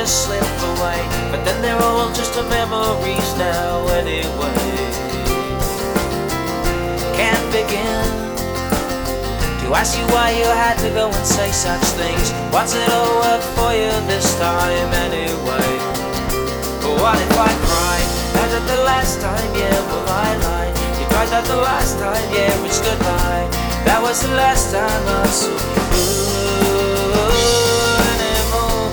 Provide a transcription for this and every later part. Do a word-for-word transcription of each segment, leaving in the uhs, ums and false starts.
just slip away, but then they're all just memories now anyway. Can't begin to ask you why you had to go and say such things. What's it all worth for you this time anyway? But what if I cried? That at the last time, yeah, well I lied. You cried that the last time, yeah, it's goodbye. That was the last time I saw you anymore.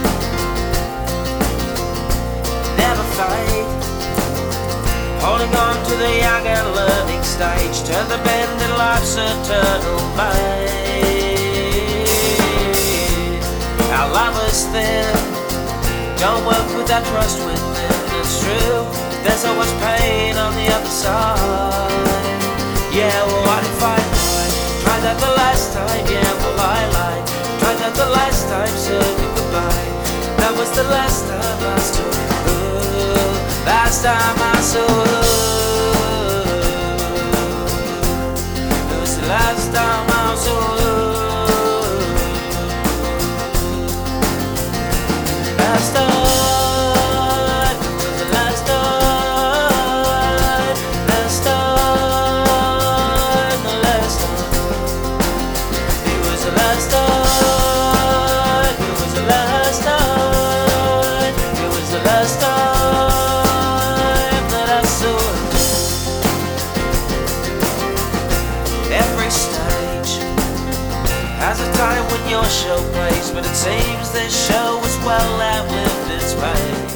Never fight, holding on to the young and learning stage. Turn the bend in life's eternal maze. Our love is thin, don't work with that trust within. It's true, there's so much pain on the other side. Yeah, well what if I tried? Tried that the last time, yeah, well I lied. Tried that the last time, said goodbye. That was the last time I saw you. Last time I saw you. It was the last time I saw you. Last time. Time when your show plays, but it seems this show has well outlived its race.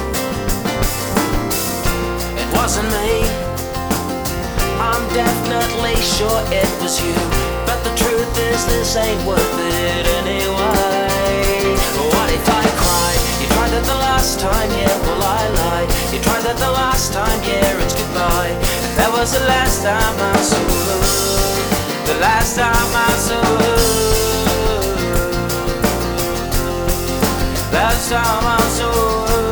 It wasn't me, I'm definitely sure it was you, but the truth is this ain't worth it anyway. What if I cried? You tried that the last time, yeah, well I lied. You tried that the last time, yeah, it's goodbye. That was the last time I saw you. The last time I saw you. Last time I saw her.